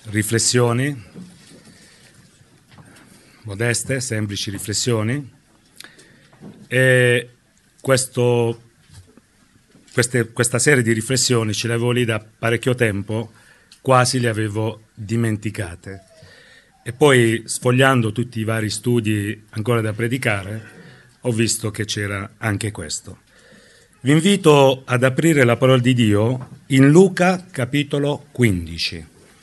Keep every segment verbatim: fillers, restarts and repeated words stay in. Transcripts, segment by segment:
riflessioni, modeste, semplici riflessioni, e questo, queste, questa serie di riflessioni ce le avevo lì da parecchio tempo, quasi le avevo dimenticate. E poi, sfogliando tutti i vari studi ancora da predicare, ho visto che c'era anche questo. Vi invito ad aprire la parola di Dio in Luca capitolo quindici.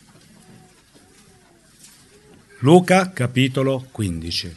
Luca capitolo quindici.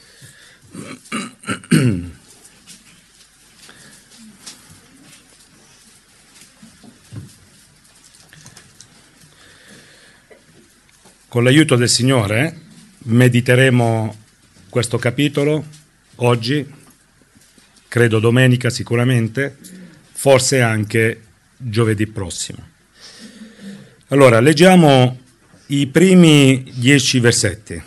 Con l'aiuto del Signore mediteremo questo capitolo oggi, credo domenica sicuramente, forse anche giovedì prossimo. Allora, leggiamo i primi dieci versetti.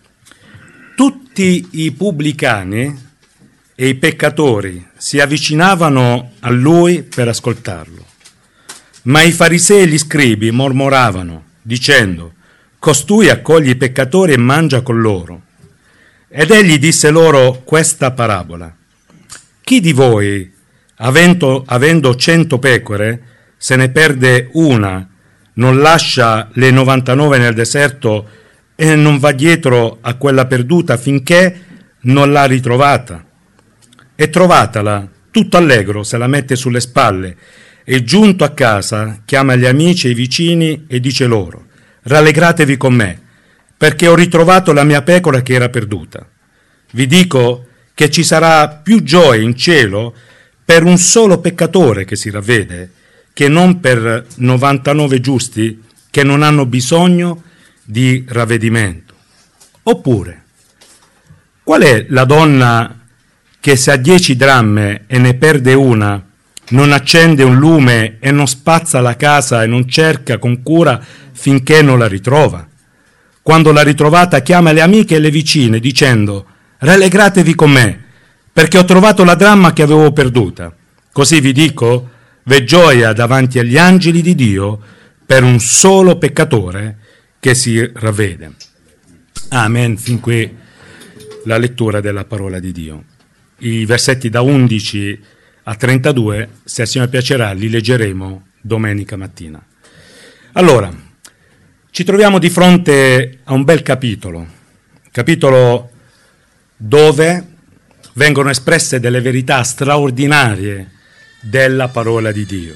Tutti i pubblicani e i peccatori si avvicinavano a lui per ascoltarlo, ma i farisei e gli scribi mormoravano, dicendo: costui accoglie i peccatori e mangia con loro. Ed egli disse loro questa parabola: chi di voi, avendo, avendo cento pecore, se ne perde una, non lascia le novantanove nel deserto e non va dietro a quella perduta finché non l'ha ritrovata? E trovatala, tutto allegro se la mette sulle spalle e giunto a casa chiama gli amici e i vicini e dice loro: rallegratevi con me, perché ho ritrovato la mia pecora che era perduta. Vi dico che ci sarà più gioia in cielo per un solo peccatore che si ravvede, che non per novantanove giusti che non hanno bisogno di ravvedimento. Oppure, qual è la donna che se ha dieci dramme e ne perde una, non accende un lume e non spazza la casa e non cerca con cura finché non la ritrova? Quando l'ha ritrovata chiama le amiche e le vicine dicendo: rallegratevi con me, perché ho trovato la dramma che avevo perduta. Così vi dico, v'è gioia davanti agli angeli di Dio per un solo peccatore che si ravvede. Amen. Fin qui la lettura della parola di Dio. I versetti da undici a trentadue, se al Signore piacerà, li leggeremo domenica mattina. Allora, ci troviamo di fronte a un bel capitolo, capitolo dove vengono espresse delle verità straordinarie della parola di Dio.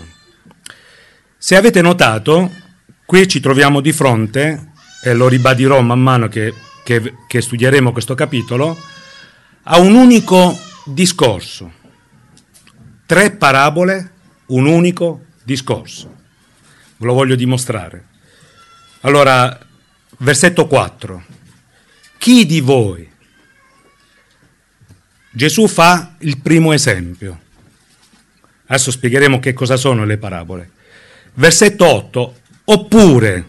Se avete notato, qui ci troviamo di fronte, e lo ribadirò man mano che, che, che studieremo questo capitolo, a un unico discorso. Tre parabole, un unico discorso. Ve lo voglio dimostrare. Allora, versetto quattro. Chi di voi? Gesù fa il primo esempio. Adesso spiegheremo che cosa sono le parabole. Versetto otto. Oppure,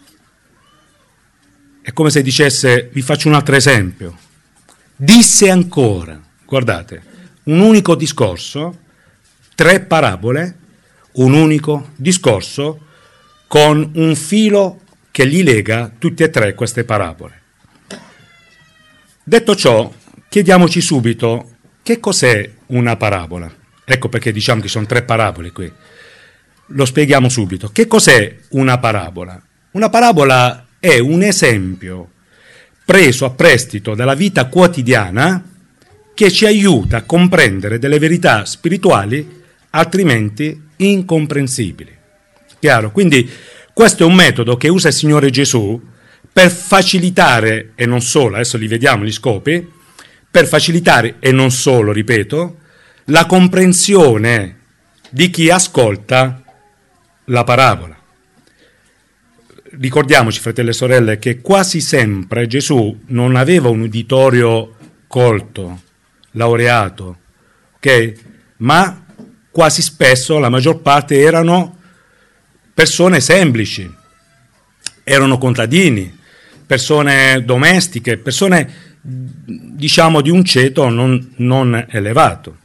è come se dicesse, vi faccio un altro esempio. Disse ancora, guardate, un unico discorso, tre parabole, un unico discorso, con un filo che gli lega tutte e tre queste parabole. Detto ciò, chiediamoci subito che cos'è una parabola. Ecco perché diciamo che sono tre parabole qui. Lo spieghiamo subito. Che cos'è una parabola? Una parabola è un esempio preso a prestito dalla vita quotidiana che ci aiuta a comprendere delle verità spirituali altrimenti incomprensibili. Chiaro? Quindi questo è un metodo che usa il Signore Gesù per facilitare, e non solo, adesso li vediamo gli scopi, per facilitare, e non solo, ripeto, la comprensione di chi ascolta la parabola. Ricordiamoci, fratelli e sorelle, che quasi sempre Gesù non aveva un uditorio colto, laureato, ok? Ma quasi spesso, la maggior parte, erano persone semplici, erano contadini, persone domestiche, persone, diciamo, di un ceto non, non elevato.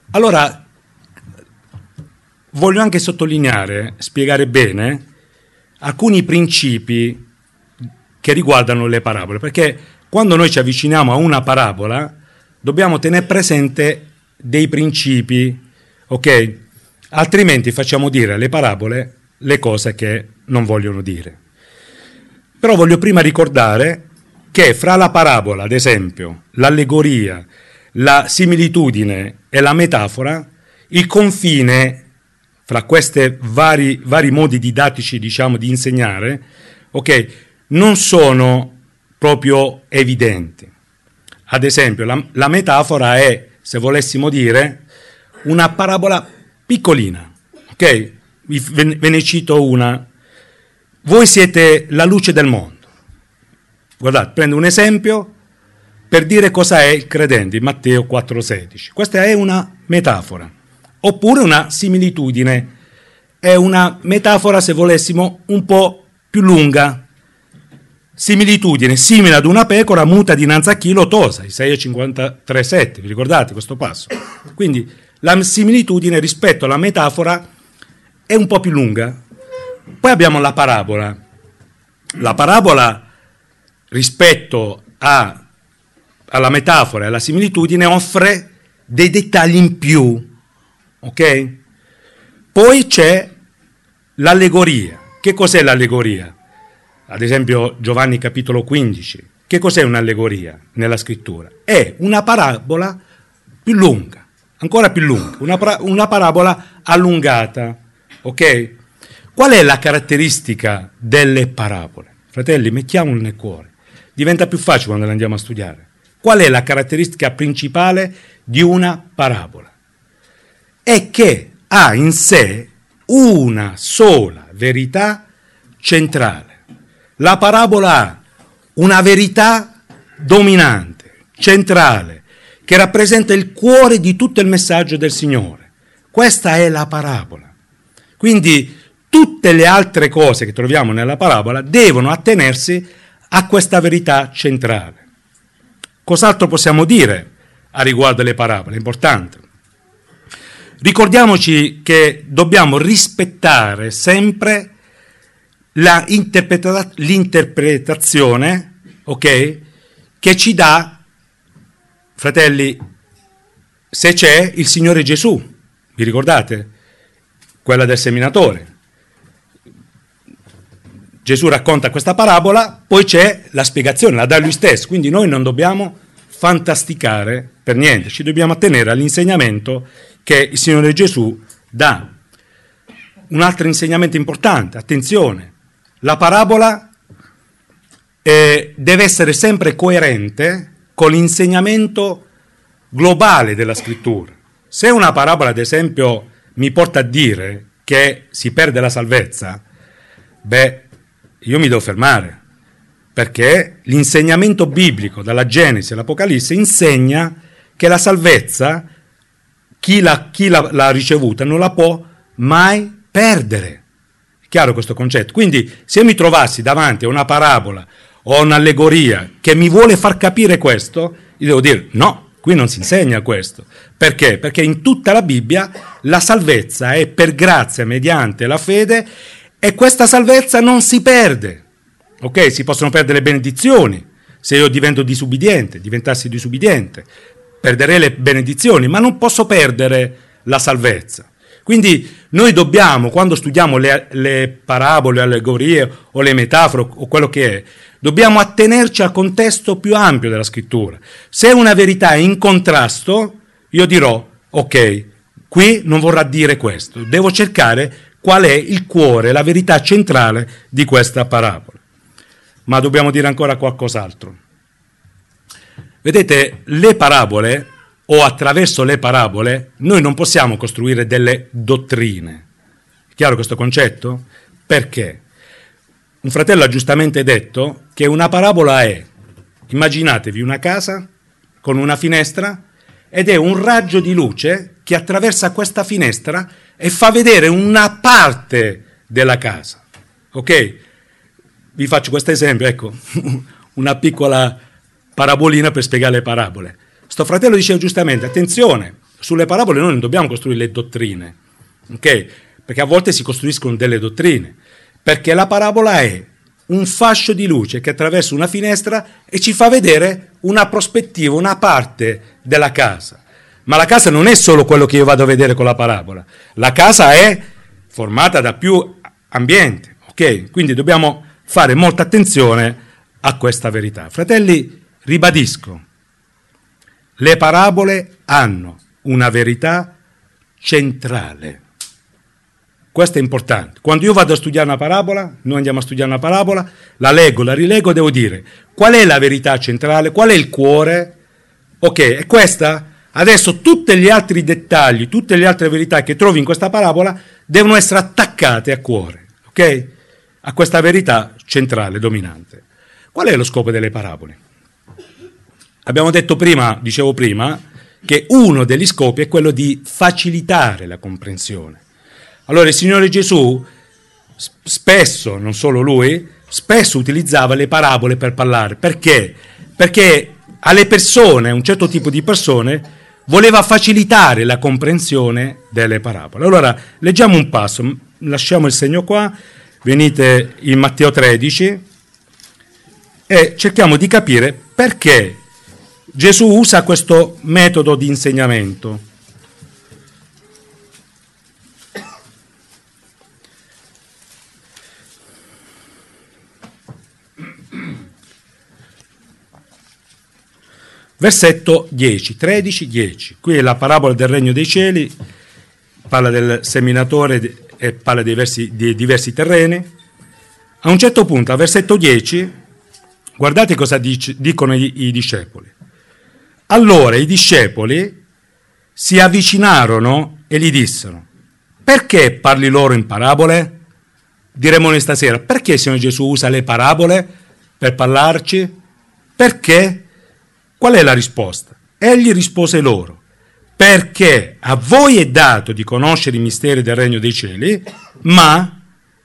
Allora, voglio anche sottolineare, spiegare bene alcuni principi che riguardano le parabole, perché quando noi ci avviciniamo a una parabola dobbiamo tenere presente dei principi, ok? Altrimenti facciamo dire alle parabole le cose che non vogliono dire. Però voglio prima ricordare che fra la parabola, ad esempio, l'allegoria, la similitudine e la metafora, il confine fra questi vari, vari modi didattici, diciamo, di insegnare, ok, non sono proprio evidenti. Ad esempio, la, la metafora è, se volessimo dire, una parabola piccolina, ok? Ve, ve ne cito una. Voi siete la luce del mondo. Guardate, prendo un esempio per dire cosa è il credente, in Matteo quattro sedici. Questa è una metafora. Oppure una similitudine, è una metafora, se volessimo, un po' più lunga. Similitudine, simile ad una pecora muta dinanzi a chi lo tosa, Isaia cinquantatré sette, vi ricordate questo passo? Quindi la similitudine rispetto alla metafora è un po' più lunga. Poi abbiamo la parabola. La parabola rispetto a, alla metafora e alla similitudine offre dei dettagli in più. Ok? Poi c'è l'allegoria. Che cos'è l'allegoria? Ad esempio Giovanni capitolo quindici. Che cos'è un'allegoria nella scrittura? È una parabola più lunga, ancora più lunga, una, para- una parabola allungata. Ok? Qual è la caratteristica delle parabole? Fratelli, mettiamolo nel cuore. Diventa più facile quando le andiamo a studiare. Qual è la caratteristica principale di una parabola? È che ha in sé una sola verità centrale. La parabola ha una verità dominante, centrale, che rappresenta il cuore di tutto il messaggio del Signore. Questa è la parabola. Quindi tutte le altre cose che troviamo nella parabola devono attenersi a questa verità centrale. Cos'altro possiamo dire a riguardo delle parabole? È importante. Ricordiamoci che dobbiamo rispettare sempre la interpreta- l'interpretazione, ok, che ci dà, fratelli, se c'è il Signore Gesù, vi ricordate? Quella del seminatore. Gesù racconta questa parabola, poi c'è la spiegazione, la dà lui stesso, quindi noi non dobbiamo fantasticare per niente, ci dobbiamo attenere all'insegnamento che il Signore Gesù dà. Un altro insegnamento importante, attenzione, la parabola eh, deve essere sempre coerente con l'insegnamento globale della scrittura. Se una parabola, ad esempio, mi porta a dire che si perde la salvezza, beh, io mi devo fermare, perché l'insegnamento biblico dalla Genesi all'Apocalisse insegna che la salvezza, chi l'ha, chi l'ha, l'ha ricevuta non la può mai perdere. È chiaro questo concetto? Quindi se mi trovassi davanti a una parabola o un'allegoria che mi vuole far capire questo, io devo dire no, qui non si insegna questo. Perché? Perché in tutta la Bibbia la salvezza è per grazia mediante la fede e questa salvezza non si perde. Ok? Si possono perdere le benedizioni se io divento disubbidiente, diventassi disubbidiente. Perderei le benedizioni, ma non posso perdere la salvezza. Quindi noi dobbiamo, quando studiamo le, le parabole, le allegorie o le metafore o quello che è, dobbiamo attenerci al contesto più ampio della scrittura. Se una verità è in contrasto, io dirò, ok, qui non vorrà dire questo, devo cercare qual è il cuore, la verità centrale di questa parabola. Ma dobbiamo dire ancora qualcos'altro. Vedete, le parabole, o attraverso le parabole, noi non possiamo costruire delle dottrine. È chiaro questo concetto? Perché? Un fratello ha giustamente detto che una parabola è, immaginatevi una casa con una finestra ed è un raggio di luce che attraversa questa finestra e fa vedere una parte della casa. Ok? Vi faccio questo esempio, ecco, una piccola parabolina per spiegare le parabole. Sto fratello diceva giustamente, attenzione, sulle parabole noi non dobbiamo costruire le dottrine, ok? Perché a volte si costruiscono delle dottrine, perché la parabola è un fascio di luce che attraversa una finestra e ci fa vedere una prospettiva, una parte della casa. Ma la casa non è solo quello che io vado a vedere con la parabola. La casa è formata da più ambienti, ok? Quindi dobbiamo fare molta attenzione a questa verità. Fratelli, ribadisco, le parabole hanno una verità centrale. Questo è importante. Quando io vado a studiare una parabola, noi andiamo a studiare una parabola, la leggo, la rilego, devo dire qual è la verità centrale, qual è il cuore. Ok, e questa, adesso tutti gli altri dettagli, tutte le altre verità che trovi in questa parabola devono essere attaccate a cuore, ok? A questa verità centrale, dominante. Qual è lo scopo delle parabole? Abbiamo detto prima, dicevo prima, che uno degli scopi è quello di facilitare la comprensione. Allora il Signore Gesù spesso, non solo Lui, spesso utilizzava le parabole per parlare. Perché? Perché alle persone, un certo tipo di persone, voleva facilitare la comprensione delle parabole. Allora leggiamo un passo, lasciamo il segno qua, venite in Matteo tredici e cerchiamo di capire perché Gesù usa questo metodo di insegnamento. Versetto dieci, tredici, dieci. Qui è la parabola del regno dei cieli, parla del seminatore e parla dei, versi, dei diversi terreni. A un certo punto, al versetto dieci, guardate cosa dice, dicono i, i discepoli. Allora i discepoli si avvicinarono e gli dissero: perché parli loro in parabole? Diremo noi stasera, perché il Signore Gesù usa le parabole per parlarci? Perché? Qual è la risposta? Egli rispose loro: perché a voi è dato di conoscere i misteri del regno dei cieli, ma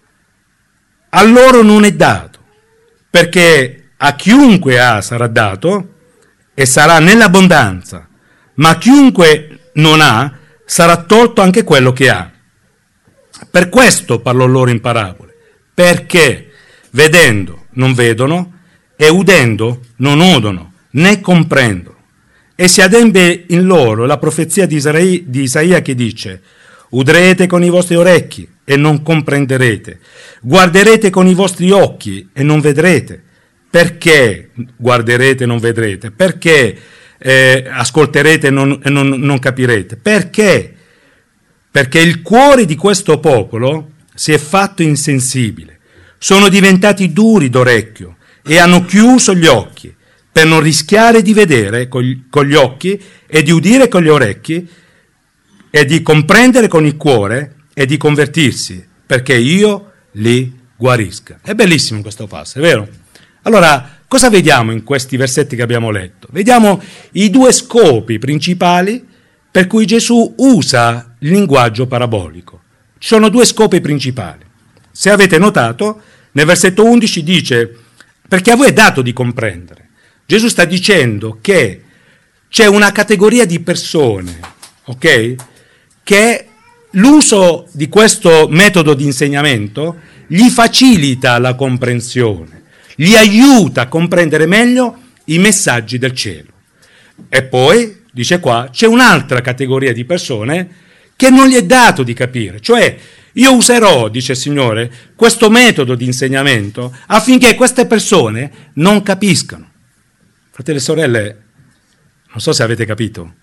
a loro non è dato, perché a chiunque ha sarà dato e sarà nell'abbondanza, ma chiunque non ha sarà tolto anche quello che ha. Per questo parlò loro in parabole, perché vedendo non vedono e udendo non udono, né comprendono. E si adempie in loro la profezia di Isaia, di Isaia che dice: udrete con i vostri orecchi e non comprenderete, guarderete con i vostri occhi e non vedrete. Perché guarderete e non vedrete? Perché eh, ascolterete e, non, e non, non capirete? Perché? Perché il cuore di questo popolo si è fatto insensibile, sono diventati duri d'orecchio e hanno chiuso gli occhi, per non rischiare di vedere con gli occhi e di udire con gli orecchi e di comprendere con il cuore e di convertirsi, perché io li guarisca. È bellissimo questo passo, è vero? Allora, cosa vediamo in questi versetti che abbiamo letto? Vediamo i due scopi principali per cui Gesù usa il linguaggio parabolico. Ci sono due scopi principali. Se avete notato, nel versetto undici dice: perché a voi è dato di comprendere. Gesù sta dicendo che c'è una categoria di persone, ok? Che l'uso di questo metodo di insegnamento gli facilita la comprensione, gli aiuta a comprendere meglio i messaggi del cielo. E poi, dice qua, c'è un'altra categoria di persone che non gli è dato di capire, cioè io userò, dice il Signore, questo metodo di insegnamento affinché queste persone non capiscano. Fratelli e sorelle, non so se avete capito,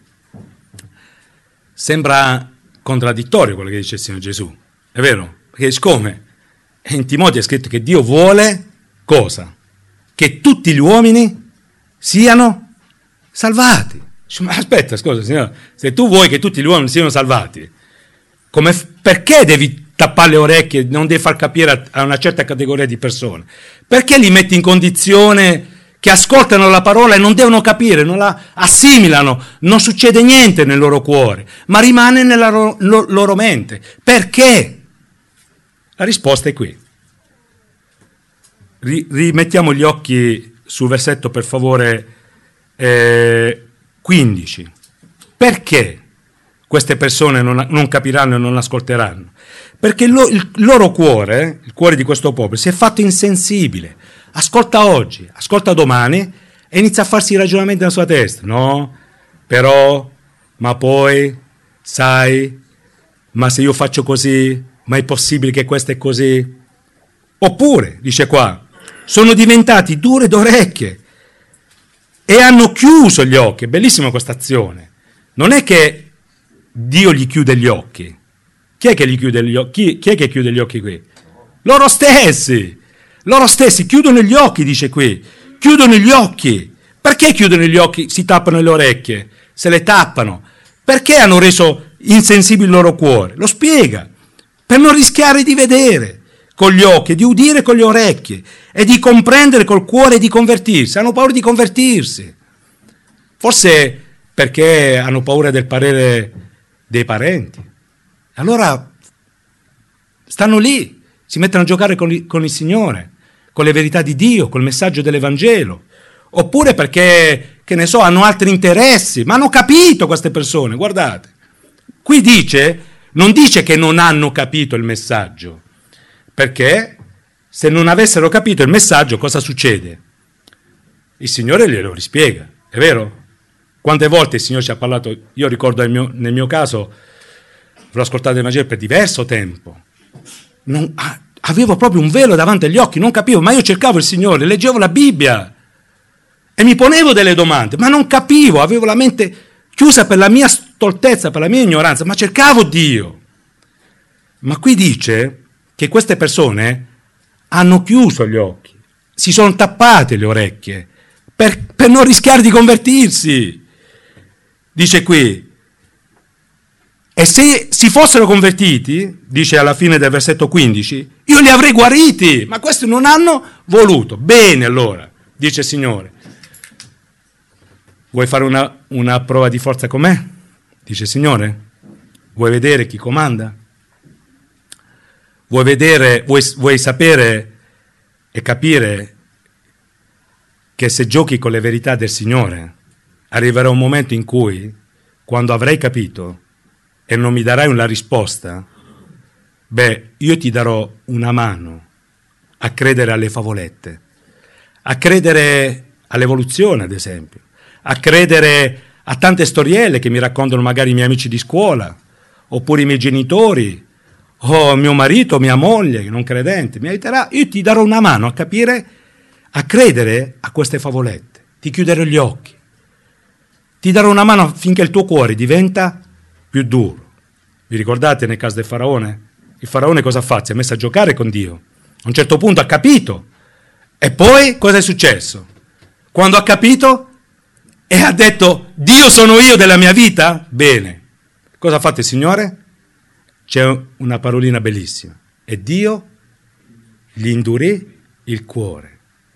sembra contraddittorio quello che dice il Signore Gesù, è vero? Perché siccome in Timoteo è scritto che Dio vuole cosa? Che tutti gli uomini siano salvati. Ma aspetta, scusa Signore, se tu vuoi che tutti gli uomini siano salvati, come, perché devi tappare le orecchie e non devi far capire a una certa categoria di persone? Perché li metti in condizione che ascoltano la parola e non devono capire, non la assimilano, non succede niente nel loro cuore, ma rimane nella loro, loro mente? Perché? La risposta è qui. Rimettiamo gli occhi sul versetto, per favore, eh, quindici. Perché queste persone non, non capiranno e non ascolteranno? Perché lo, il loro cuore, il cuore di questo popolo, si è fatto insensibile. Ascolta oggi, ascolta domani e inizia a farsi i ragionamenti nella sua testa. No, però, ma poi, sai, ma se io faccio così, ma è possibile che questo è così? Oppure, dice qua, sono diventati dure d'orecchie e hanno chiuso gli occhi. È bellissima questa azione. Non è che Dio gli chiude gli occhi. Chi è che gli chiude gli occhi? Chi, chi è che chiude gli occhi qui? Loro stessi. Loro stessi chiudono gli occhi, dice qui. Chiudono gli occhi. Perché chiudono gli occhi? Si tappano le orecchie. Se le tappano. Perché hanno reso insensibile il loro cuore? Lo spiega. Per non rischiare di vedere con gli occhi, di udire con le orecchie e di comprendere col cuore e di convertirsi. Hanno paura di convertirsi. Forse perché hanno paura del parere dei parenti. Allora stanno lì, si mettono a giocare con, il, con il Signore, con le verità di Dio, col messaggio dell'Evangelo. Oppure perché, che ne so, hanno altri interessi, ma hanno capito queste persone, guardate. Qui dice, non dice che non hanno capito il messaggio, perché se non avessero capito il messaggio cosa succede? Il Signore glielo rispiega, è vero? Quante volte il Signore ci ha parlato, io ricordo nel mio, nel mio caso, l'ho ascoltato il Vangelo per diverso tempo, non, ah, avevo proprio un velo davanti agli occhi, non capivo, ma io cercavo il Signore, leggevo la Bibbia e mi ponevo delle domande, ma non capivo, avevo la mente chiusa per la mia stoltezza, per la mia ignoranza, ma cercavo Dio. Ma qui dice che queste persone hanno chiuso gli occhi, si sono tappate le orecchie per, per non rischiare di convertirsi. Dice qui, e se si fossero convertiti, dice alla fine del versetto quindici, io li avrei guariti, ma questi non hanno voluto. Bene allora, dice il Signore. Vuoi fare una, una prova di forza con me? Dice il Signore. Vuoi vedere chi comanda? Vuoi vedere, vuoi, vuoi sapere e capire che se giochi con le verità del Signore, arriverà un momento in cui, quando avrai capito e non mi darai una risposta, beh, io ti darò una mano a credere alle favolette, a credere all'evoluzione, ad esempio, a credere a tante storielle che mi raccontano magari i miei amici di scuola, oppure i miei genitori, o mio marito, mia moglie, non credente, mi aiuterà, io ti darò una mano a capire, a credere a queste favolette, ti chiuderò gli occhi, ti darò una mano affinché il tuo cuore diventa più duro. Vi ricordate nel caso del faraone? Il faraone cosa ha fatto? Si è messo a giocare con Dio. A un certo punto ha capito. E poi cosa è successo? Quando ha capito e ha detto Dio sono io della mia vita? Bene. Cosa ha fatto il Signore? C'è una parolina bellissima. E Dio gli indurì il cuore.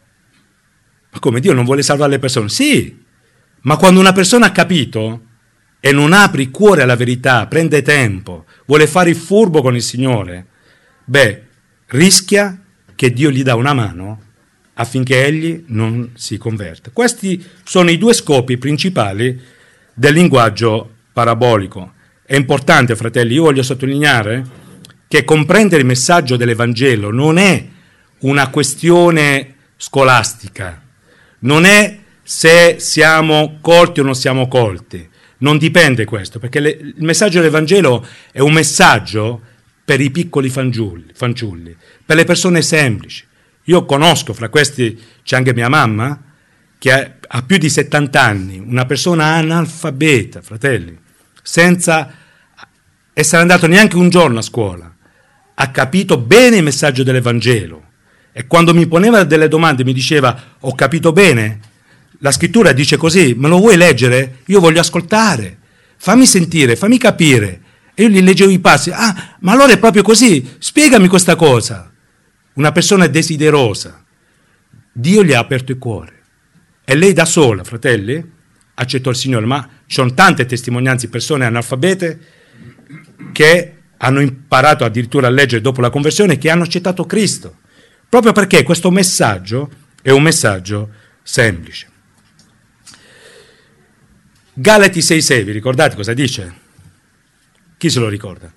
Ma come, Dio non vuole salvare le persone? Sì, ma quando una persona ha capito e non apre il cuore alla verità, prende tempo, vuole fare il furbo con il Signore, beh, rischia che Dio gli dà una mano affinché egli non si converta. Questi sono i due scopi principali del linguaggio parabolico. È importante, fratelli, io voglio sottolineare che comprendere il messaggio dell'Evangelo non è una questione scolastica, non è se siamo colti o non siamo colti, non dipende questo, perché le, il messaggio dell'Evangelo è un messaggio per i piccoli fanciulli, fanciulli, per le persone semplici. Io conosco, fra questi c'è anche mia mamma, che ha, ha più di settanta anni, una persona analfabeta, fratelli, senza essere andato neanche un giorno a scuola, ha capito bene il messaggio dell'Evangelo e quando mi poneva delle domande mi diceva ho capito bene, la scrittura dice così, me lo vuoi leggere? Io voglio ascoltare, fammi sentire, fammi capire. E io gli leggevo i passi, ah, ma allora è proprio così, spiegami questa cosa. Una persona desiderosa, Dio gli ha aperto il cuore e lei da sola, fratelli, accettò il Signore, ma ci sono tante testimonianze di persone analfabete che hanno imparato addirittura a leggere dopo la conversione, che hanno accettato Cristo, proprio perché questo messaggio è un messaggio semplice. Galati sei sei, vi ricordate cosa dice? Chi se lo ricorda?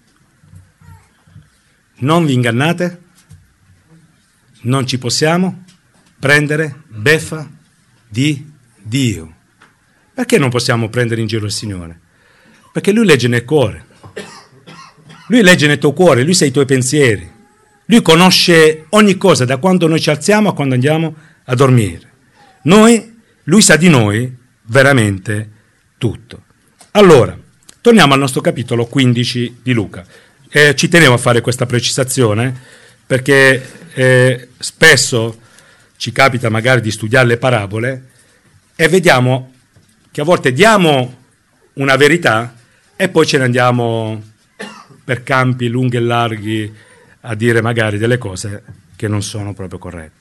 Non vi ingannate, non ci possiamo prendere beffa di Dio. Perché non possiamo prendere in giro il Signore? Perché Lui legge nel cuore. Lui legge nel tuo cuore, Lui sa i tuoi pensieri. Lui conosce ogni cosa, da quando noi ci alziamo a quando andiamo a dormire. Noi, Lui sa di noi veramente tutto. Allora, torniamo al nostro capitolo quindici di Luca. Eh, ci tenevo a fare questa precisazione perché eh, spesso ci capita magari di studiare le parabole e vediamo che a volte diamo una verità e poi ce ne andiamo per campi lunghi e larghi a dire magari delle cose che non sono proprio corrette.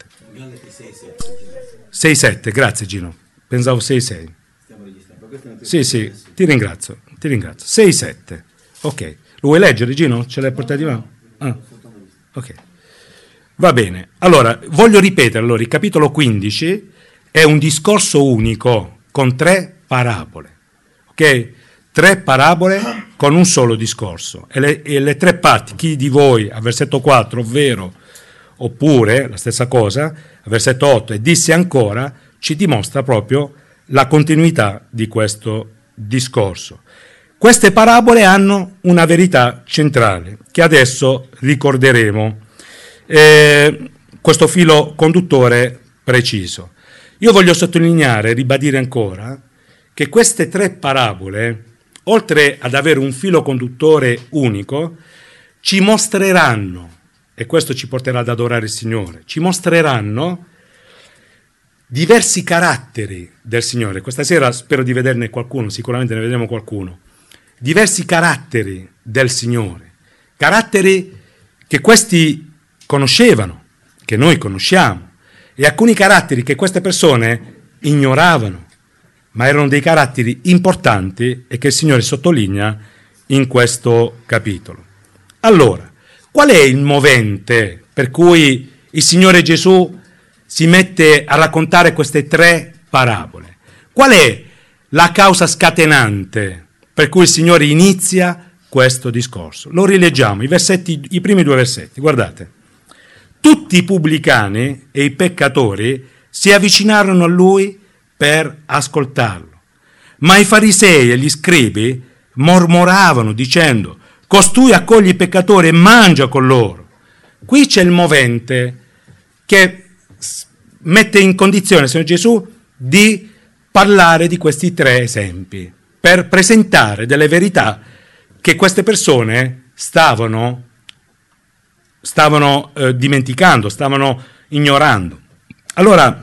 sei sette, grazie Gino, pensavo sei sei. Sì, sì, ti ringrazio, ti ringrazio. sei sette, ok. Lo vuoi leggere Gino? Ce l'hai portato di mano? Ah. Ok. Va bene. Allora, voglio ripetere, allora, il capitolo quindici è un discorso unico con tre parabole. Ok? Tre parabole con un solo discorso. E le, e le tre parti, chi di voi, a versetto quattro, ovvero, oppure, la stessa cosa, a versetto otto, e disse ancora, ci dimostra proprio la continuità di questo discorso. Queste parabole hanno una verità centrale, che adesso ricorderemo. Eh, questo filo conduttore preciso. Io voglio sottolineare, ribadire ancora, che queste tre parabole, oltre ad avere un filo conduttore unico, ci mostreranno, e questo ci porterà ad adorare il Signore, ci mostreranno diversi caratteri del Signore. Questa sera spero di vederne qualcuno, sicuramente ne vedremo qualcuno. Diversi caratteri del Signore, caratteri che questi conoscevano, che noi conosciamo, e alcuni caratteri che queste persone ignoravano, ma erano dei caratteri importanti e che il Signore sottolinea in questo capitolo. Allora, qual è il movente per cui il Signore Gesù si mette a raccontare queste tre parabole? Qual è la causa scatenante per cui il Signore inizia questo discorso? Lo rileggiamo, i versetti, i primi due versetti, guardate. Tutti i pubblicani e i peccatori si avvicinarono a Lui per ascoltarlo, ma i farisei e gli scribi mormoravano dicendo: costui accoglie i peccatori e mangia con loro. Qui c'è il movente che mette in condizione il Signore Gesù di parlare di questi tre esempi per presentare delle verità che queste persone stavano, stavano eh, dimenticando, stavano ignorando. Allora,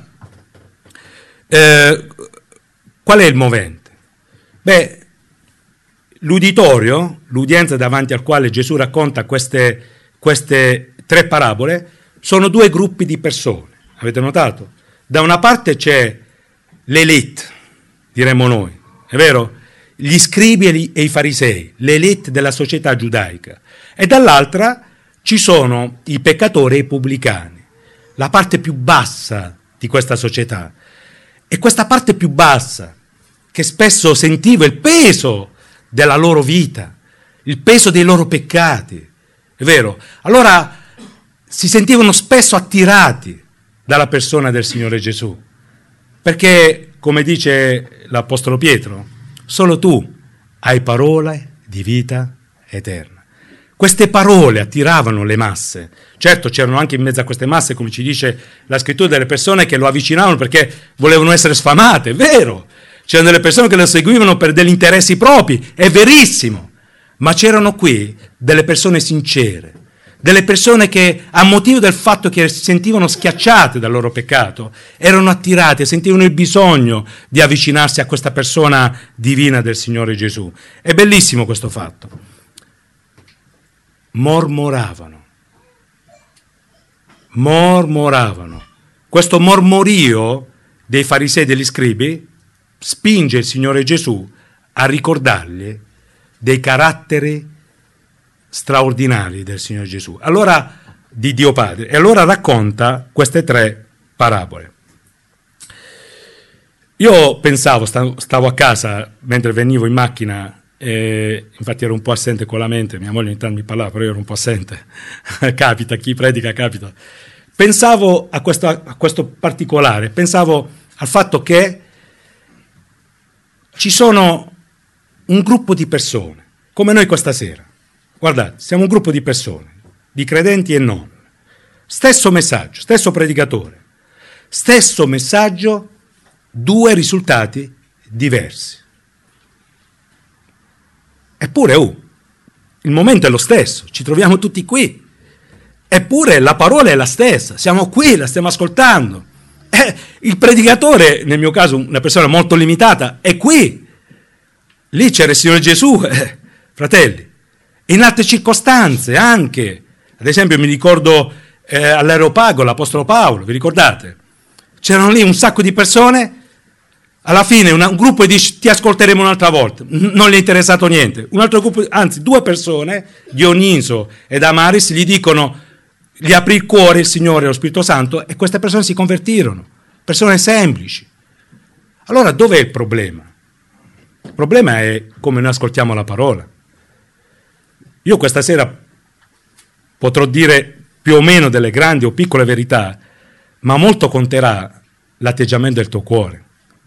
eh, qual è il movente? Beh, l'uditorio, l'udienza davanti al quale Gesù racconta queste, queste tre parabole, sono due gruppi di persone. Avete notato? Da una parte c'è l'elite, diremmo noi, è vero? Gli scribi e, gli, e i farisei, l'elite della società giudaica, e dall'altra ci sono i peccatori e i pubblicani, la parte più bassa di questa società. E questa parte più bassa, che spesso sentiva il peso della loro vita, il peso dei loro peccati, è vero? Allora si sentivano spesso attirati dalla persona del Signore Gesù, perché, come dice l'Apostolo Pietro, solo tu hai parole di vita eterna. Queste parole attiravano le masse. Certo, c'erano anche in mezzo a queste masse, come ci dice la scrittura, delle persone che lo avvicinavano perché volevano essere sfamate, è vero. C'erano delle persone che lo seguivano per degli interessi propri, è verissimo. Ma c'erano qui delle persone sincere, delle persone che, a motivo del fatto che si sentivano schiacciate dal loro peccato, erano attirate, sentivano il bisogno di avvicinarsi a questa persona divina del Signore Gesù. È bellissimo questo fatto. Mormoravano. Mormoravano. Questo mormorio dei farisei e degli scribi spinge il Signore Gesù a ricordargli dei caratteri straordinari del Signore Gesù, allora di Dio Padre, e allora racconta queste tre parabole. Io pensavo, stavo a casa mentre venivo in macchina E infatti ero un po' assente con la mente, mia moglie ogni tanto mi parlava, però io ero un po' assente. Capita, chi predica capita. Pensavo a questo, a questo particolare, pensavo al fatto che ci sono un gruppo di persone, come noi questa sera. Guardate, siamo un gruppo di persone, di credenti e non. Stesso messaggio, stesso predicatore, stesso messaggio, due risultati diversi. Eppure, oh, il momento è lo stesso, ci troviamo tutti qui. Eppure la parola è la stessa, siamo qui, la stiamo ascoltando. Eh, il predicatore, nel mio caso una persona molto limitata, è qui. Lì c'era il Signore Gesù, eh, fratelli. In altre circostanze anche. Ad esempio mi ricordo eh, all'Areopago, l'Apostolo Paolo, vi ricordate? C'erano lì un sacco di persone. Alla fine una, un gruppo dice ti ascolteremo un'altra volta, non gli è interessato niente. Un altro gruppo, anzi due persone, Dioniso ed Amaris, gli dicono, gli aprì il cuore il Signore e lo Spirito Santo e queste persone si convertirono, persone semplici. Allora dov'è il problema? Il problema è come noi ascoltiamo la parola. Io questa sera potrò dire più o meno delle grandi o piccole verità, ma molto conterà l'atteggiamento del tuo cuore.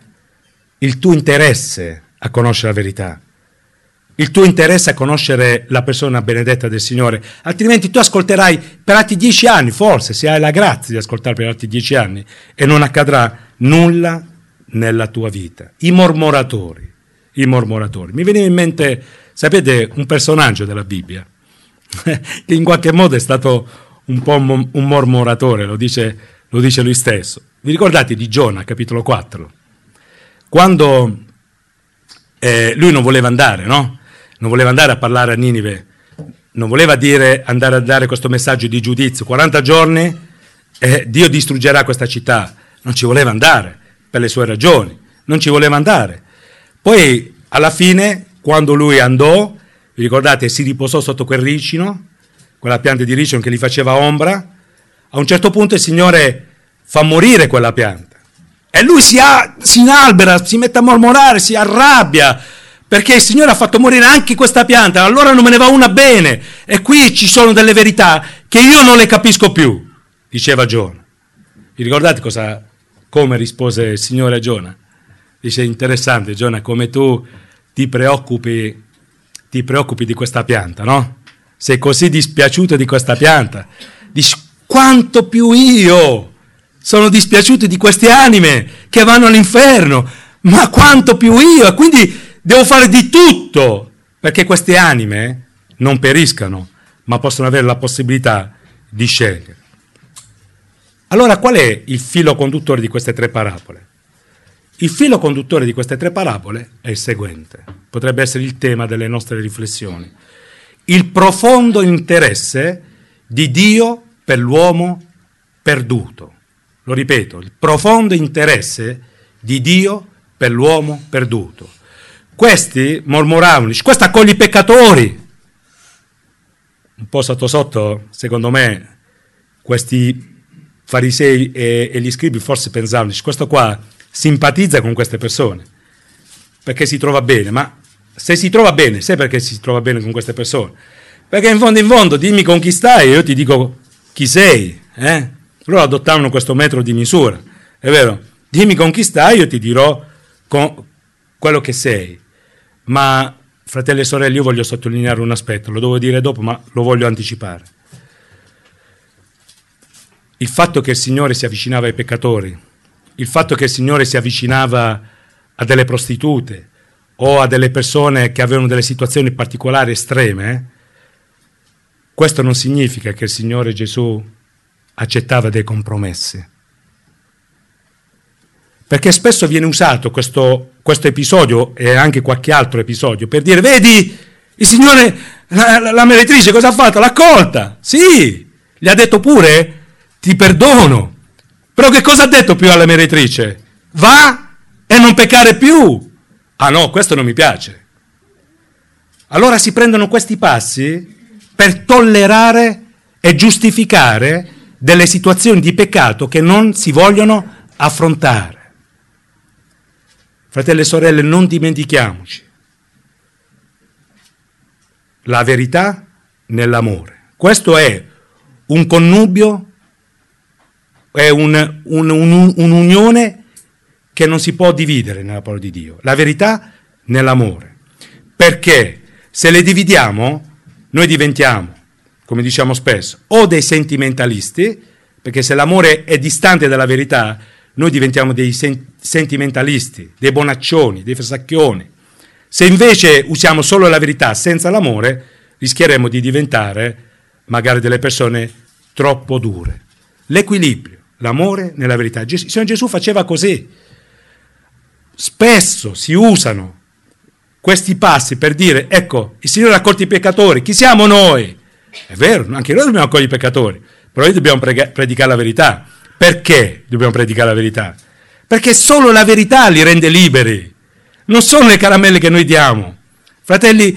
Il tuo interesse a conoscere la verità, il tuo interesse a conoscere la persona benedetta del Signore, altrimenti tu ascolterai per altri dieci anni, forse, se hai la grazia di ascoltare per altri dieci anni, e non accadrà nulla nella tua vita. I mormoratori, i mormoratori. Mi veniva in mente, sapete, un personaggio della Bibbia, che in qualche modo è stato un po' un mormoratore, lo dice, lo dice lui stesso. Vi ricordate di Giona, capitolo quattro? Quando eh, lui non voleva andare, no? Non voleva andare a parlare a Ninive, non voleva dire andare a dare questo messaggio di giudizio. quaranta giorni eh, Dio distruggerà questa città. Non ci voleva andare, per le sue ragioni. Non ci voleva andare. Poi, alla fine, quando lui andò, vi ricordate, si riposò sotto quel ricino, quella pianta di ricino che gli faceva ombra. A un certo punto il Signore fa morire quella pianta. E lui si, ha, si inalbera, si mette a mormorare, si arrabbia, perché il Signore ha fatto morire anche questa pianta, allora non me ne va una bene. E qui ci sono delle verità che io non le capisco più, diceva Giona. Vi ricordate cosa, come rispose il Signore a Giona? Dice, interessante Giona, come tu ti preoccupi, ti preoccupi di questa pianta, no? Sei così dispiaciuto di questa pianta. Dici, quanto più io sono dispiaciuto di queste anime che vanno all'inferno, ma quanto più io, e quindi devo fare di tutto perché queste anime non periscano, ma possono avere la possibilità di scegliere. Allora qual è il filo conduttore di queste tre parabole? Il filo conduttore di queste tre parabole è il seguente, potrebbe essere il tema delle nostre riflessioni: il profondo interesse di Dio per l'uomo perduto. Lo ripeto, il profondo interesse di Dio per l'uomo perduto. Questi mormoravano, questo accoglie i peccatori. Un po' sotto sotto, secondo me, questi farisei e, e gli scribi forse pensavano, questo qua simpatizza con queste persone, perché si trova bene, ma se si trova bene, sai perché si trova bene con queste persone? Perché in fondo in fondo dimmi con chi stai e io ti dico chi sei, eh? Loro adottavano questo metro di misura, è vero? Dimmi con chi stai, io ti dirò con quello che sei. Ma, fratelli e sorelle, io voglio sottolineare un aspetto, lo devo dire dopo, ma lo voglio anticipare. Il fatto che il Signore si avvicinava ai peccatori, il fatto che il Signore si avvicinava a delle prostitute o a delle persone che avevano delle situazioni particolari estreme, questo non significa che il Signore Gesù accettava dei compromessi, perché spesso viene usato questo, questo episodio e anche qualche altro episodio per dire, vedi, il Signore, la, la, la meretrice cosa ha fatto? L'ha accolta, sì, gli ha detto pure, ti perdono, però che cosa ha detto più alla meretrice? Va e non peccare più. Ah no, questo non mi piace. Allora si prendono questi passi per tollerare e giustificare delle situazioni di peccato che non si vogliono affrontare. Fratelli e sorelle, non dimentichiamoci la verità nell'amore. Questo è un connubio, è un, un, un, un'unione che non si può dividere nella parola di Dio. La verità nell'amore. Perché se le dividiamo, noi diventiamo, come diciamo spesso, o dei sentimentalisti, perché se l'amore è distante dalla verità, noi diventiamo dei sen- sentimentalisti, dei bonaccioni, dei fessacchioni. Se invece usiamo solo la verità senza l'amore, rischieremo di diventare magari delle persone troppo dure. L'equilibrio, l'amore nella verità. Ges- il Signore Gesù faceva così. Spesso si usano questi passi per dire, ecco, il Signore ha accolto i peccatori, chi siamo noi? È vero, anche noi dobbiamo accogliere i peccatori, però noi dobbiamo prega- predicare la verità. Perché dobbiamo predicare la verità? Perché solo la verità li rende liberi, non sono le caramelle che noi diamo. Fratelli,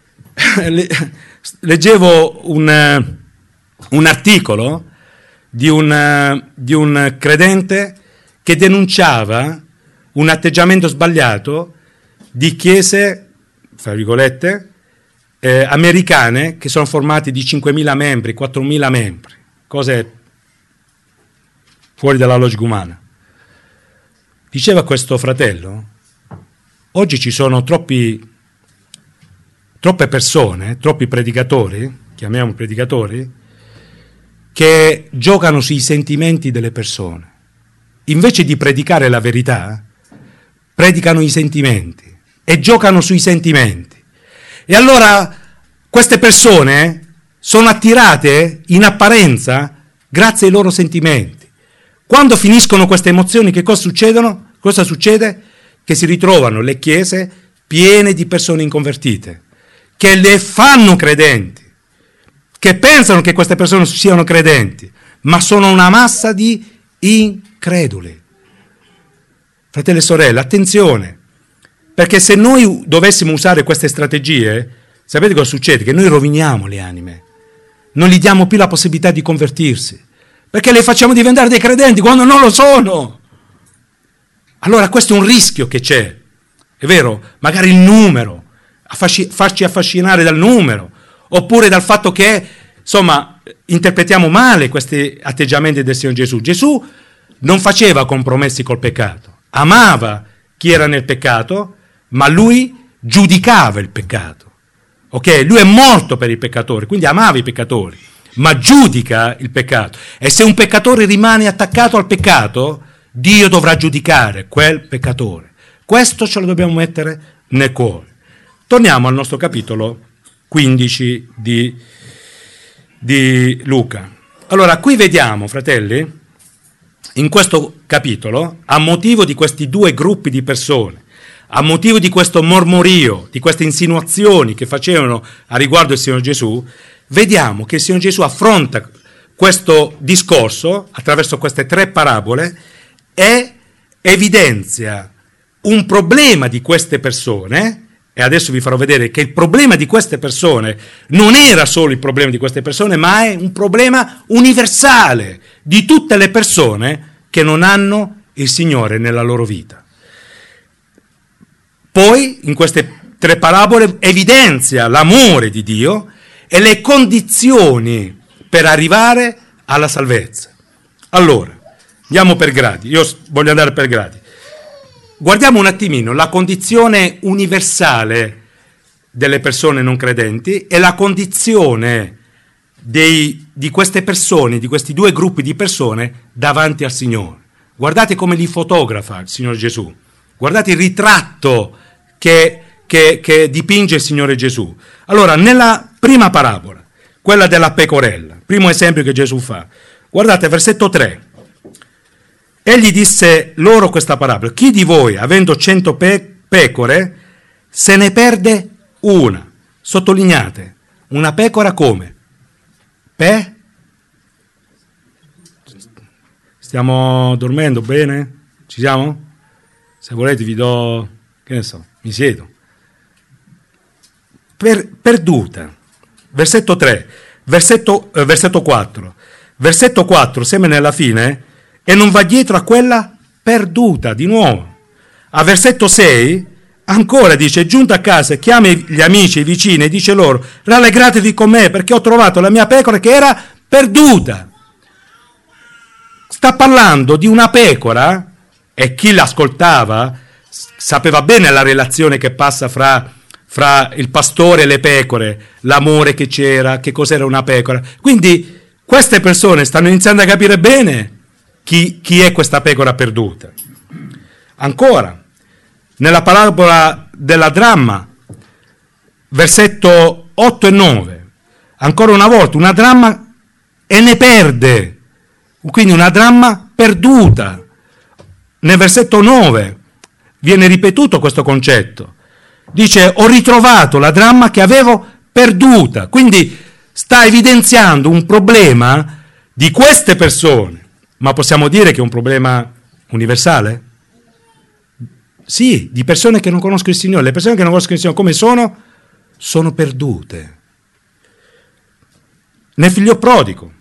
leggevo un, un articolo di un, di un credente che denunciava un atteggiamento sbagliato di chiese, fra virgolette, eh, americane che sono formate di cinquemila membri, quattromila membri, cose fuori dalla logica umana. Diceva questo fratello, oggi ci sono troppi, troppe persone, troppi predicatori, chiamiamo predicatori, che giocano sui sentimenti delle persone. Invece di predicare la verità, predicano i sentimenti e giocano sui sentimenti. E allora queste persone sono attirate in apparenza grazie ai loro sentimenti. Quando finiscono queste emozioni, che cosa succedono? Cosa succede? Che si ritrovano le chiese piene di persone inconvertite, che le fanno credenti, che pensano che queste persone siano credenti, ma sono una massa di increduli. Fratelli e sorelle, attenzione, perché se noi dovessimo usare queste strategie, sapete cosa succede? Che noi roviniamo le anime, non gli diamo più la possibilità di convertirsi, perché le facciamo diventare dei credenti quando non lo sono. Allora questo è un rischio che c'è, è vero? Magari il numero, affasci- farci affascinare dal numero, oppure dal fatto che, insomma, interpretiamo male questi atteggiamenti del Signore Gesù. Gesù non faceva compromessi col peccato, amava chi era nel peccato, ma lui giudicava il peccato. Ok? Lui è morto per i peccatori, quindi amava i peccatori, ma giudica il peccato. E se un peccatore rimane attaccato al peccato, Dio dovrà giudicare quel peccatore. Questo ce lo dobbiamo mettere nel cuore. Torniamo al nostro capitolo quindici di, di Luca. Allora, qui vediamo, fratelli, in questo capitolo, a motivo di questi due gruppi di persone, a motivo di questo mormorio, di queste insinuazioni che facevano a riguardo del Signore Gesù, vediamo che il Signore Gesù affronta questo discorso attraverso queste tre parabole e evidenzia un problema di queste persone, e adesso vi farò vedere che il problema di queste persone non era solo il problema di queste persone, ma è un problema universale di tutte le persone che non hanno il Signore nella loro vita. Poi, in queste tre parabole, evidenzia l'amore di Dio e le condizioni per arrivare alla salvezza. Allora, andiamo per gradi. Io voglio andare per gradi. Guardiamo un attimino la condizione universale delle persone non credenti e la condizione dei, di queste persone, di questi due gruppi di persone davanti al Signore. Guardate come li fotografa il Signore Gesù. Guardate il ritratto che, che, che dipinge il Signore Gesù. Allora, nella prima parabola, quella della pecorella, primo esempio che Gesù fa, guardate versetto tre. Egli disse loro questa parabola: chi di voi, avendo cento pe- pecore, se ne perde una? Sottolineate, una pecora come? Pe? Stiamo dormendo bene? Ci siamo? Se volete vi do, che ne so, mi siedo. Per, perduta. Versetto tre, versetto, eh, versetto quattro. Versetto quattro, sembra nella fine, e non va dietro a quella perduta, di nuovo. A versetto sei, Ancora dice, giunto a casa, chiama gli amici e i vicini e dice loro, rallegratevi con me perché ho trovato la mia pecora che era perduta. Sta parlando di una pecora, e chi l'ascoltava sapeva bene la relazione che passa fra, fra il pastore e le pecore, l'amore che c'era, che cos'era una pecora. Quindi queste persone stanno iniziando a capire bene chi, chi è questa pecora perduta. Ancora, nella parabola della dramma, versetto otto e nove, ancora una volta, una dramma e ne perde, quindi una dramma perduta. Nel versetto nove viene ripetuto questo concetto. Dice, ho ritrovato la dramma che avevo perduta. Quindi sta evidenziando un problema di queste persone. Ma possiamo dire che è un problema universale? Sì, di persone che non conoscono il Signore. Le persone che non conoscono il Signore come sono? Sono perdute. Nel figlio prodigo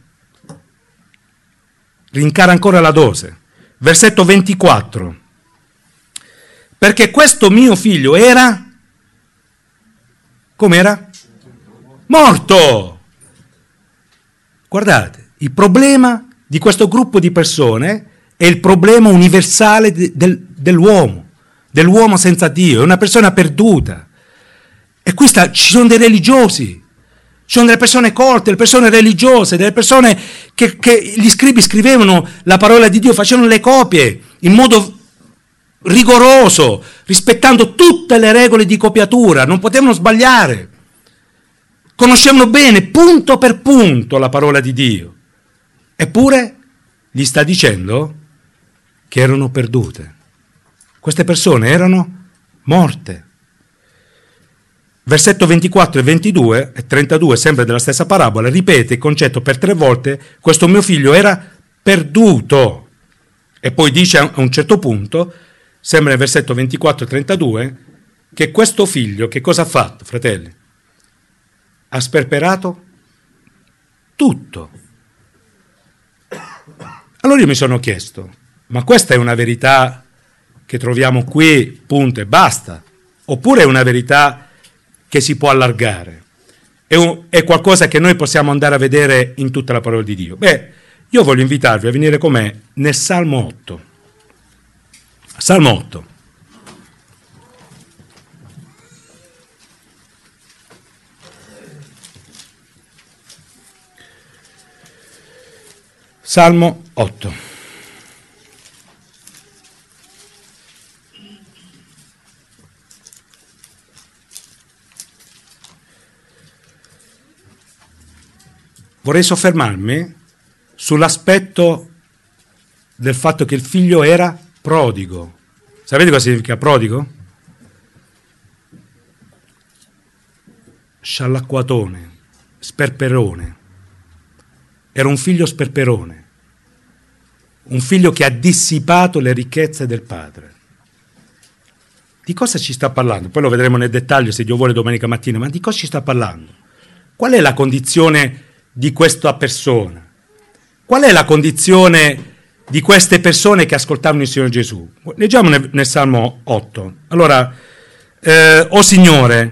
rincara ancora la dose. Versetto ventiquattro. Perché questo mio figlio era, com'era? Morto! Guardate, il problema di questo gruppo di persone è il problema universale de, del, dell'uomo, dell'uomo senza Dio, è una persona perduta. E qui sta, ci sono dei religiosi, ci sono delle persone colte, delle persone religiose, delle persone che, che gli scribi scrivevano la parola di Dio, facevano le copie in modo rigoroso, rispettando tutte le regole di copiatura, non potevano sbagliare. Conoscevano bene, punto per punto, la parola di Dio. Eppure gli sta dicendo che erano perdute. Queste persone erano morte. Versetto ventiquattro e ventidue e trentadue, sempre della stessa parabola, ripete il concetto per tre volte, questo mio figlio era perduto. E poi dice a un certo punto, sempre nel versetto ventiquattro e trentadue, che questo figlio che cosa ha fatto, fratelli? Ha sperperato tutto. Allora io mi sono chiesto, ma questa è una verità che troviamo qui, punto e basta? Oppure è una verità che si può allargare? È, un, è qualcosa che noi possiamo andare a vedere in tutta la parola di Dio? Beh, io voglio invitarvi a venire con me nel Salmo otto. Salmo otto. Salmo otto. Vorrei soffermarmi sull'aspetto del fatto che il figlio era prodigo. Sapete cosa significa prodigo? Sciallacquatone, sperperone. Era un figlio sperperone, un figlio che ha dissipato le ricchezze del padre. Di cosa ci sta parlando? Poi lo vedremo nel dettaglio, se Dio vuole, domenica mattina, ma di cosa ci sta parlando? Qual è la condizione di questa persona? Qual è la condizione di queste persone che ascoltavano il Signore Gesù? Leggiamo nel, nel Salmo otto. Allora, eh, o Signore,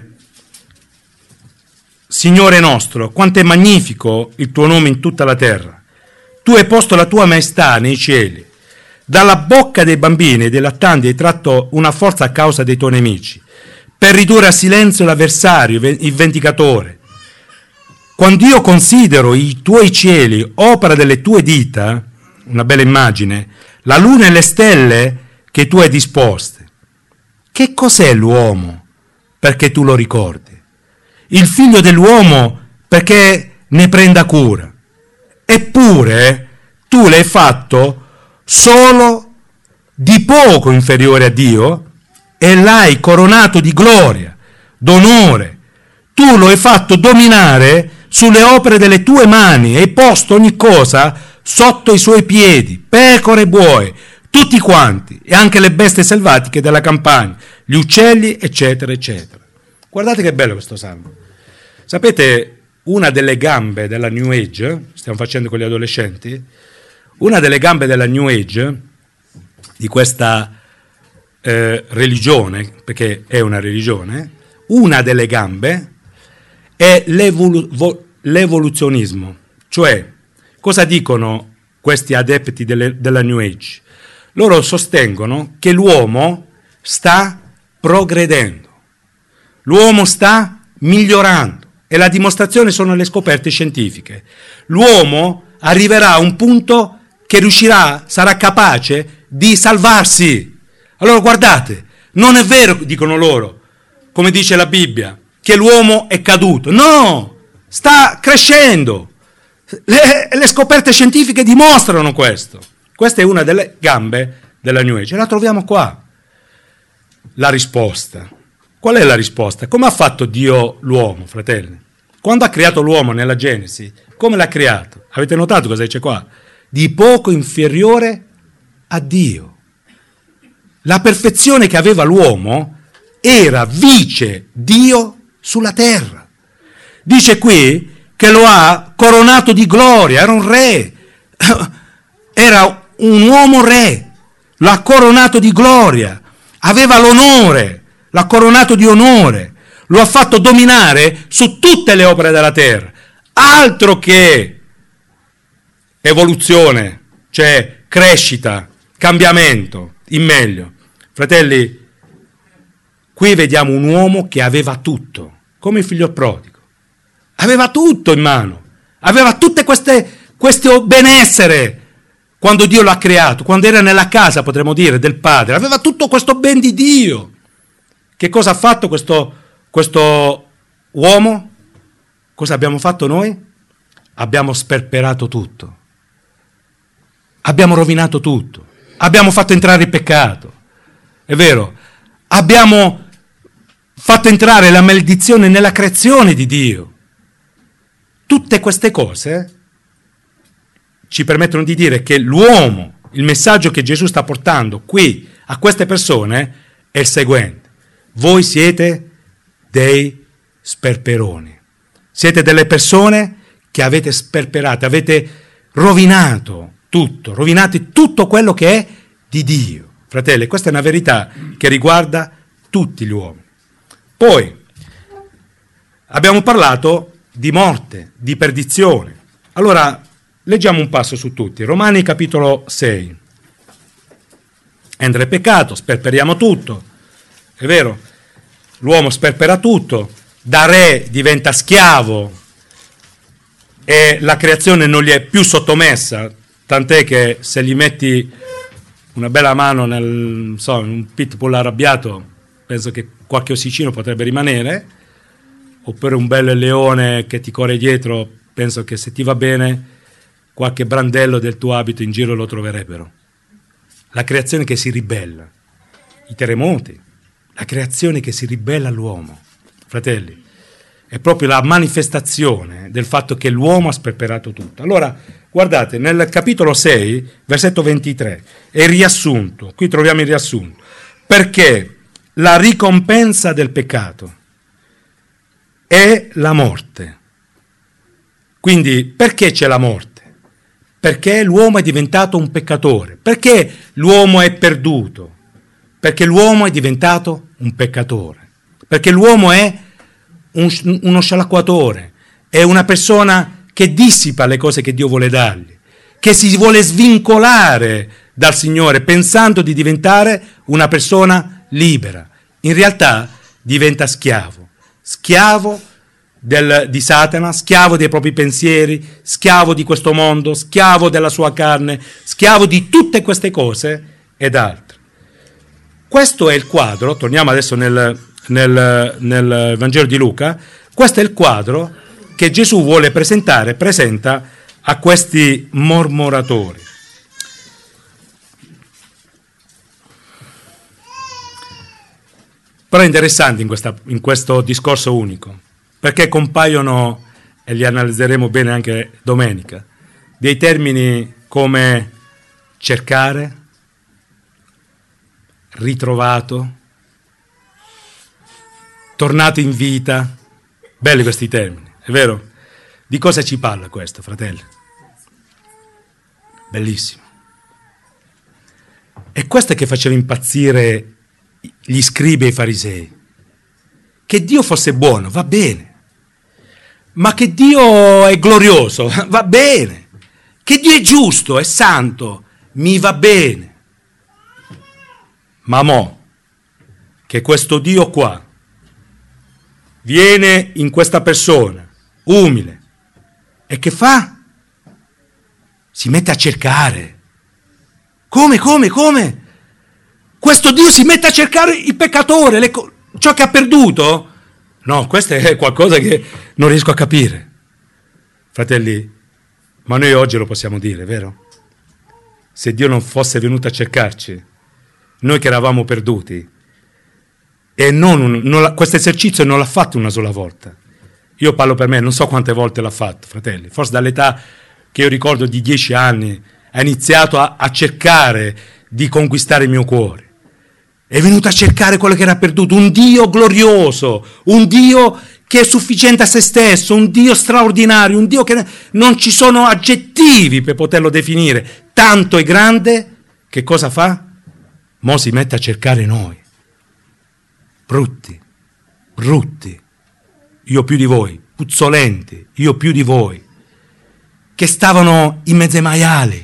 Signore nostro, quanto è magnifico il tuo nome in tutta la terra. Tu hai posto la tua maestà nei cieli. Dalla bocca dei bambini e dei lattanti hai tratto una forza a causa dei tuoi nemici, per ridurre a silenzio l'avversario, il vendicatore. Quando io considero i tuoi cieli, opera delle tue dita, una bella immagine, la luna e le stelle che tu hai disposte, che cos'è l'uomo perché tu lo ricordi? Il figlio dell'uomo perché ne prenda cura. Eppure tu l'hai fatto solo di poco inferiore a Dio e l'hai coronato di gloria, d'onore. Tu lo hai fatto dominare sulle opere delle tue mani e hai posto ogni cosa sotto i suoi piedi, pecore e buoi, tutti quanti, e anche le bestie selvatiche della campagna, gli uccelli, eccetera, eccetera. Guardate che bello questo salmo. Sapete, una delle gambe della New Age, stiamo facendo con gli adolescenti, una delle gambe della New Age, di questa eh, religione, perché è una religione, una delle gambe è l'evolu- vo- l'evoluzionismo. Cioè, cosa dicono questi adepti delle, della New Age? Loro sostengono che l'uomo sta progredendo, l'uomo sta migliorando e la dimostrazione sono le scoperte scientifiche. L'uomo arriverà a un punto che riuscirà, sarà capace di salvarsi. Allora guardate, non è vero, dicono loro, come dice la Bibbia, che l'uomo è caduto. No, sta crescendo. Le, le scoperte scientifiche dimostrano questo. Questa è una delle gambe della New Age. E la troviamo qua. La risposta. Qual è la risposta? Come ha fatto Dio l'uomo, fratelli? Quando ha creato l'uomo nella Genesi, come l'ha creato? Avete notato cosa dice qua? Di poco inferiore a Dio. La perfezione che aveva l'uomo era vice Dio sulla terra. Dice qui che lo ha coronato di gloria, era un re, era un uomo re, l'ha coronato di gloria, aveva l'onore, l'ha coronato di onore, lo ha fatto dominare su tutte le opere della terra. Altro che evoluzione, cioè crescita, cambiamento, in meglio. Fratelli, qui vediamo un uomo che aveva tutto, come il figlio prodigo. Aveva tutto in mano, aveva tutte queste, questo benessere quando Dio l'ha creato, quando era nella casa, potremmo dire, del Padre. Aveva tutto questo ben di Dio. Che cosa ha fatto questo, questo uomo? Cosa abbiamo fatto noi? Abbiamo sperperato tutto. Abbiamo rovinato tutto. Abbiamo fatto entrare il peccato. È vero? Abbiamo fatto entrare la maledizione nella creazione di Dio. Tutte queste cose ci permettono di dire che l'uomo, il messaggio che Gesù sta portando qui a queste persone è il seguente: voi siete dei sperperoni, siete delle persone che avete sperperato, avete rovinato tutto, rovinate tutto quello che è di Dio. Fratelli, questa è una verità che riguarda tutti gli uomini. Poi abbiamo parlato di morte, di perdizione. Allora, leggiamo un passo su tutti. Romani capitolo sei. Entra il peccato, sperperiamo tutto. È vero? L'uomo sperpera tutto, da re diventa schiavo e la creazione non gli è più sottomessa, tant'è che se gli metti una bella mano nel, non so, in un pitbull arrabbiato, penso che qualche ossicino potrebbe rimanere, oppure un bel leone che ti corre dietro, penso che se ti va bene qualche brandello del tuo abito in giro lo troverebbero. La creazione che si ribella, i terremoti, la creazione che si ribella all'uomo, fratelli, è proprio la manifestazione del fatto che l'uomo ha sperperato tutto. Allora, guardate, nel capitolo sei, versetto ventitré, è il riassunto, qui troviamo il riassunto, perché la ricompensa del peccato è la morte. Quindi perché c'è la morte? Perché l'uomo è diventato un peccatore. Perché l'uomo è perduto? Perché l'uomo è diventato un peccatore. Perché l'uomo è un, uno scialacquatore, è una persona che dissipa le cose che Dio vuole dargli, che si vuole svincolare dal Signore pensando di diventare una persona libera. In realtà diventa schiavo. Schiavo del, di Satana, schiavo dei propri pensieri, schiavo di questo mondo, schiavo della sua carne, schiavo di tutte queste cose ed altre. Questo è il quadro, torniamo adesso nel, nel, nel Vangelo di Luca, questo è il quadro che Gesù vuole presentare, presenta a questi mormoratori. Però è interessante in, questa, in questo discorso unico, perché compaiono, e li analizzeremo bene anche domenica, dei termini come cercare, ritrovato, tornato in vita. Belli questi termini, è vero? Di cosa ci parla questo, fratelli? Bellissimo. E questo che faceva impazzire gli scribi e i farisei. Che Dio fosse buono, va bene. Ma che Dio è glorioso, va bene. Che Dio è giusto, è santo, mi va bene. Ma mo, che questo Dio qua viene in questa persona, umile, e che fa? Si mette a cercare. Come, come, come? Questo Dio si mette a cercare il peccatore, le co- ciò che ha perduto? No, questo è qualcosa che non riesco a capire. Fratelli, ma noi oggi lo possiamo dire, vero? Se Dio non fosse venuto a cercarci, noi che eravamo perduti, e non, un, non questo esercizio non l'ha fatto una sola volta. Io parlo per me, non so quante volte l'ha fatto, fratelli. Forse dall'età che io ricordo di dieci anni ha iniziato a, a cercare di conquistare il mio cuore. È venuto a cercare quello che era perduto, un Dio glorioso, un Dio che è sufficiente a se stesso, un Dio straordinario, un Dio che non ci sono aggettivi per poterlo definire. Tanto è grande, che cosa fa? Mo si mette a cercare noi. Brutti, brutti, io più di voi, puzzolenti, io più di voi, che stavano in mezzo ai maiali.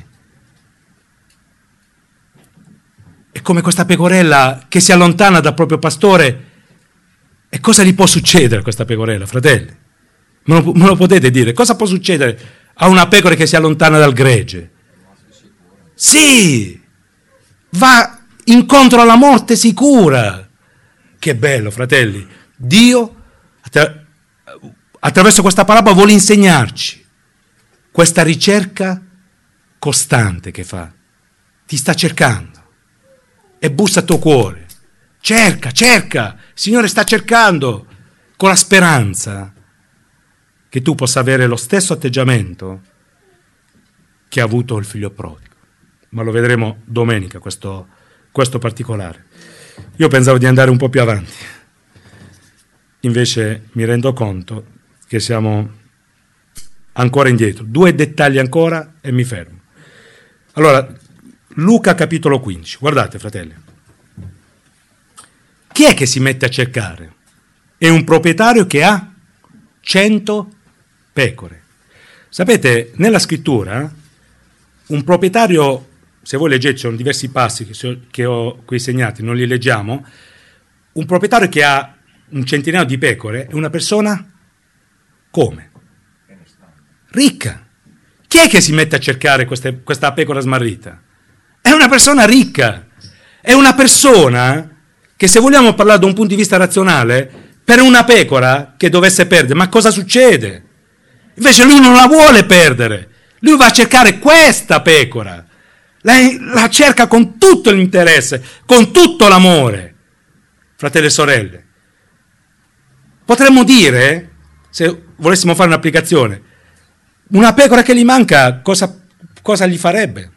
È come questa pecorella che si allontana dal proprio pastore. E cosa gli può succedere a questa pecorella, fratelli? Me lo, me lo potete dire? Cosa può succedere a una pecora che si allontana dal gregge? Sì, va incontro alla morte sicura. Che bello, fratelli. Dio, attra- attraverso questa parabola, vuole insegnarci questa ricerca costante che fa. Ti sta cercando e bussa al tuo cuore. Cerca, cerca. Il Signore sta cercando con la speranza che tu possa avere lo stesso atteggiamento che ha avuto il figlio prodigo. Ma lo vedremo domenica, questo, questo particolare. Io pensavo di andare un po' più avanti, invece mi rendo conto che siamo ancora indietro. Due dettagli ancora e mi fermo. Allora, Luca capitolo quindici, guardate fratelli. Chi è che si mette a cercare? È un proprietario che ha cento pecore. Sapete, nella scrittura, un proprietario... Se voi leggete, ci sono diversi passi che ho qui segnati, non li leggiamo. Un proprietario che ha un centinaio di pecore è una persona come? Ricca. Chi è che si mette a cercare queste, questa pecora smarrita? È una persona ricca. È una persona che, se vogliamo parlare da un punto di vista razionale, per una pecora che dovesse perdere, ma cosa succede? Invece lui non la vuole perdere. Lui va a cercare questa pecora. Lei la cerca con tutto l'interesse, con tutto l'amore. Fratelli e sorelle, potremmo dire, se volessimo fare un'applicazione, una pecora che gli manca, cosa, cosa gli farebbe?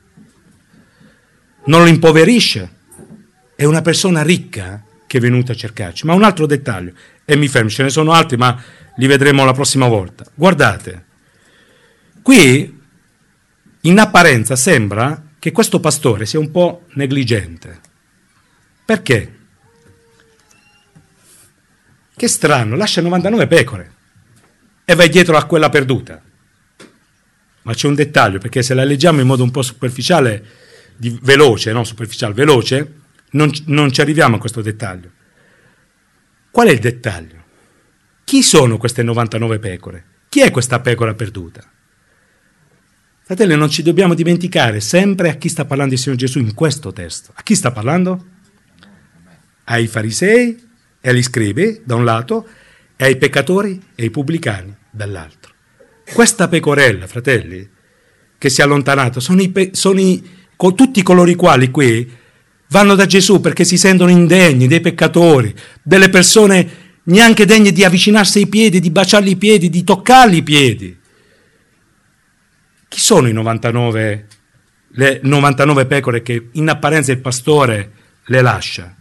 Non lo impoverisce. È una persona ricca che è venuta a cercarci. Ma un altro dettaglio, e mi fermo, ce ne sono altri, ma li vedremo la prossima volta. Guardate, qui in apparenza sembra che questo pastore sia un po' negligente. Perché? Che strano, lascia novantanove pecore e vai dietro a quella perduta. Ma c'è un dettaglio, perché se la leggiamo in modo un po' superficiale, di, veloce, no superficiale, veloce, non, non ci arriviamo a questo dettaglio. Qual è il dettaglio? Chi sono queste novantanove pecore? Chi è questa pecora perduta? Fratelli, non ci dobbiamo dimenticare sempre a chi sta parlando il Signore Gesù in questo testo. A chi sta parlando? Ai farisei e agli scribi, da un lato, e ai peccatori e ai pubblicani, dall'altro. Questa pecorella, fratelli, che si è allontanato, sono, i pe- sono i, co- tutti coloro i quali qui vanno da Gesù perché si sentono indegni, dei peccatori, delle persone neanche degne di avvicinarsi ai piedi, di baciargli i piedi, di toccargli i piedi. Chi sono i novantanove, le novantanove pecore che in apparenza il pastore le lascia?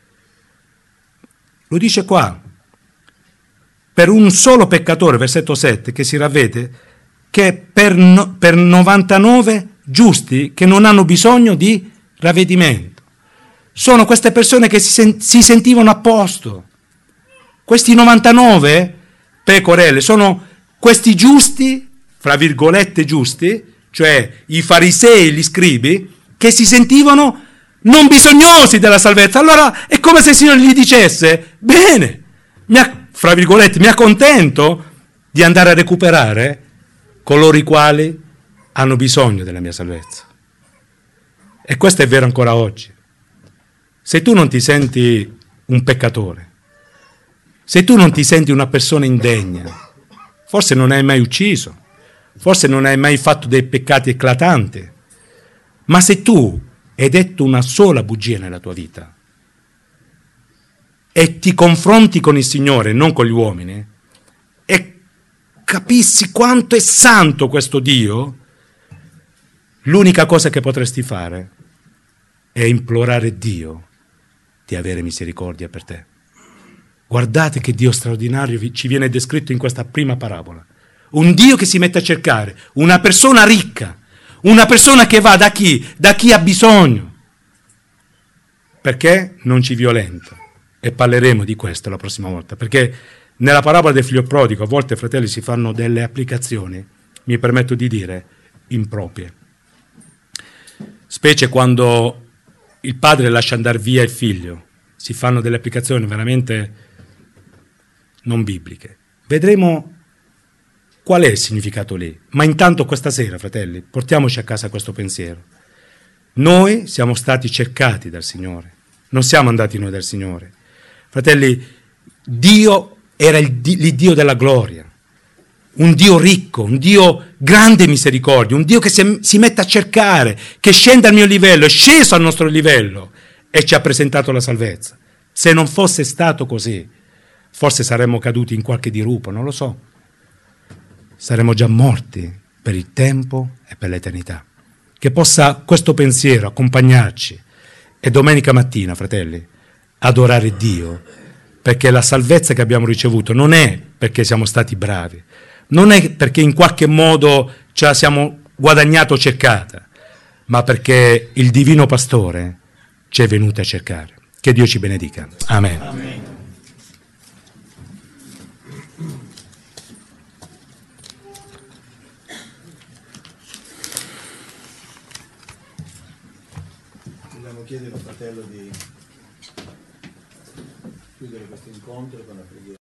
Lo dice qua. Per un solo peccatore, versetto sette, che si ravvede, che per, no, per novantanove giusti che non hanno bisogno di ravvedimento. sono queste persone che si, sen- si sentivano a posto. Questi novantanove pecorelle sono questi giusti, fra virgolette giusti, cioè i farisei, gli scribi, che si sentivano non bisognosi della salvezza. Allora è come se il Signore gli dicesse: bene, mi a- fra virgolette, mi accontento di andare a recuperare coloro i quali hanno bisogno della mia salvezza. E questo è vero ancora oggi. Se tu non ti senti un peccatore, se tu non ti senti una persona indegna, forse non hai mai ucciso, forse non hai mai fatto dei peccati eclatanti, ma se tu hai detto una sola bugia nella tua vita e ti confronti con il Signore, non con gli uomini, e capissi quanto è santo questo Dio, l'unica cosa che potresti fare è implorare Dio di avere misericordia per te. Guardate che Dio straordinario ci viene descritto in questa prima parabola. Un Dio che si mette a cercare una persona ricca, una persona che va da chi? Da chi ha bisogno. Perché non ci violenta? E parleremo di questo la prossima volta, perché nella parabola del figlio prodigo a volte, fratelli, si fanno delle applicazioni, mi permetto di dire, improprie. Specie quando il padre lascia andare via il figlio, si fanno delle applicazioni veramente non bibliche. Vedremo qual è il significato lì. Ma intanto questa sera, fratelli, portiamoci a casa questo pensiero. Noi siamo stati cercati dal Signore, non siamo andati noi dal Signore. Fratelli, Dio era il Dio della gloria, un Dio ricco, un Dio grande misericordia, un Dio che si, si mette a cercare, che scende al mio livello, è sceso al nostro livello e ci ha presentato la salvezza. Se non fosse stato così, forse saremmo caduti in qualche dirupo, non lo so. Saremmo già morti per il tempo e per l'eternità. Che possa questo pensiero accompagnarci e domenica mattina, fratelli, adorare Dio, perché la salvezza che abbiamo ricevuto non è perché siamo stati bravi, non è perché in qualche modo ce la siamo guadagnata o cercata, ma perché il divino pastore ci è venuto a cercare. Che Dio ci benedica. Amen. Amen. Vogliamo chiedere al fratello di chiudere questo incontro con la preghiera.